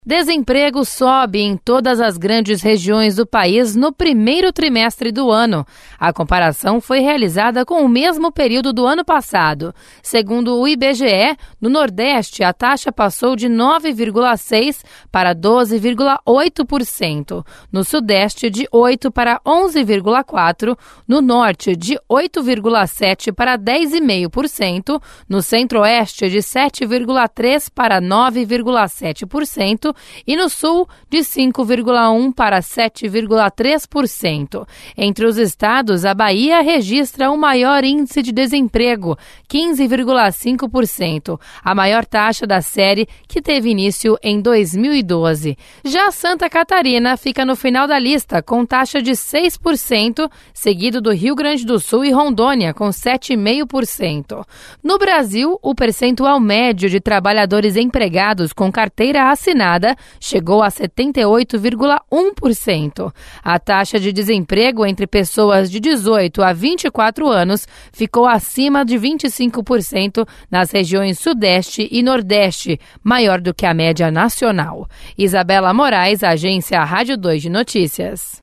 Desemprego sobe em todas as grandes regiões do país no primeiro trimestre do ano. A comparação foi realizada com o mesmo período do ano passado. Segundo o IBGE, no Nordeste, a taxa passou de 9,6% para 12,8%. No Sudeste, de 8% para 11,4%. No Norte, de 8,7% para 10,5%. No Centro-Oeste, de 7,3% para 9,7%. E no Sul, de 5,1% para 7,3%. Entre os estados, a Bahia registra o maior índice de desemprego, 15,5%, a maior taxa da série, que teve início em 2012. Já Santa Catarina fica no final da lista, com taxa de 6%, seguido do Rio Grande do Sul e Rondônia, com 7,5%. No Brasil, o percentual médio de trabalhadores empregados com carteira assinada chegou a 78,1%. A taxa de desemprego entre pessoas de 18 a 24 anos ficou acima de 25% nas regiões Sudeste e Nordeste, maior do que a média nacional. Isabela Moraes, Agência Rádio 2 de Notícias.